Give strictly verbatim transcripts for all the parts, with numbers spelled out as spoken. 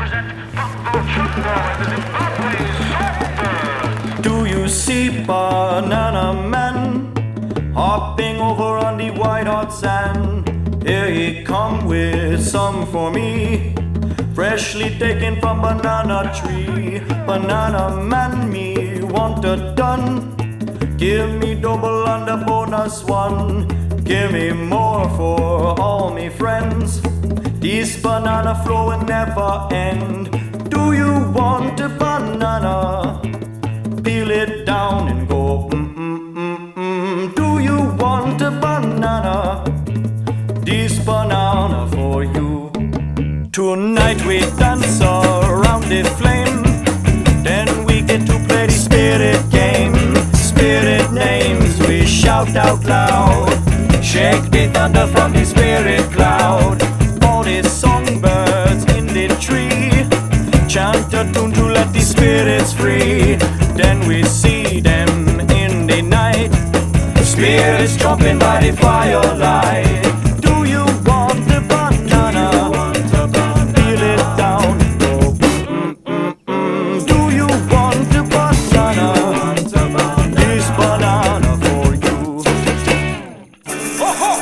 Do you see Banana Man hopping over on the white hot sand? Here he come with some for me, freshly taken from banana tree. Banana Man, me want a done. Give me double and a bonus one. Give me more for all me friends. This banana flow will never end. Do you want a banana? Peel it down and go mm mm mm mm. Do you want a banana? This banana for you. Tonight we dance around the flame, then we get to play the spirit game. Spirit names we shout out loud, shake the thunder from the spirit cloud. All the songbirds in the tree chant a tune to let the spirits free. Then we see them in the night, spirits jumping by the firelight. Do you want a banana? Peel it down. Oh, mm, mm, mm. Do you want a banana? This banana for you. Ho, ho,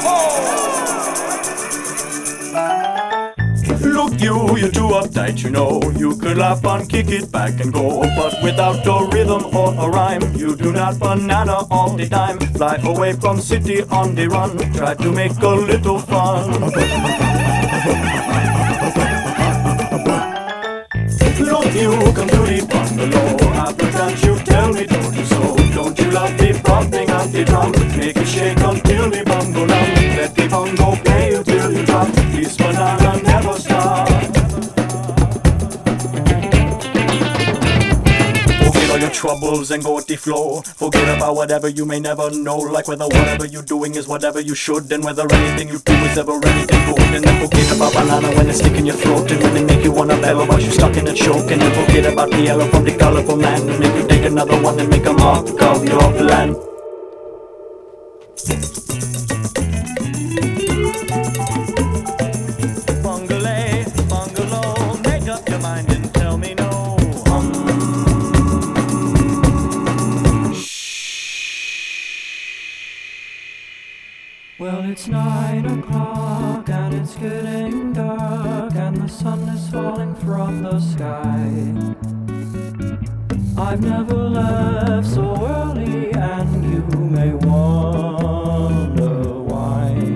ho. Look you, you're too uptight, you know. You could laugh and kick it back and go, but without a rhythm or a rhyme, you do not banana all the time. Fly away from city on the run, try to make a little fun. Look you, come to the bungalow. After that you tell me don't you so. Don't you love the pumping of the drum? Make it shake until the bongo numb. Let the bongo play until you drop. This banana never stops. Forget all your troubles and go with the flow. Forget about whatever you may never know. Like whether whatever you're doing is whatever you should, and whether anything you do is ever anything good. And then forget about banana when it's stuck in your throat, and when they make you wanna bellow while you're stuck in a choke. And then forget about the yellow from the colorful man, and if you take another one and make a mark of your plan. Bungalow, bungalow, make up your mind and tell me no. Well, it's nine o'clock and it's getting dark, and the sun is falling from the sky. I've never left so early, and you may wonder why.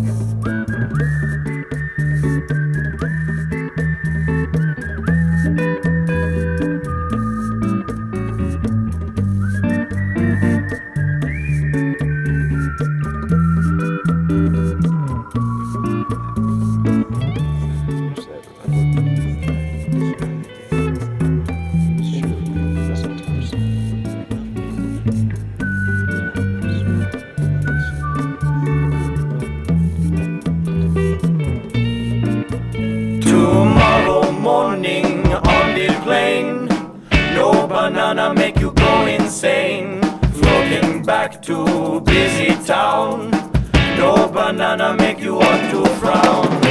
Tomorrow morning on the plane, no banana make you go insane. Floating back to busy town, no banana make you want to frown.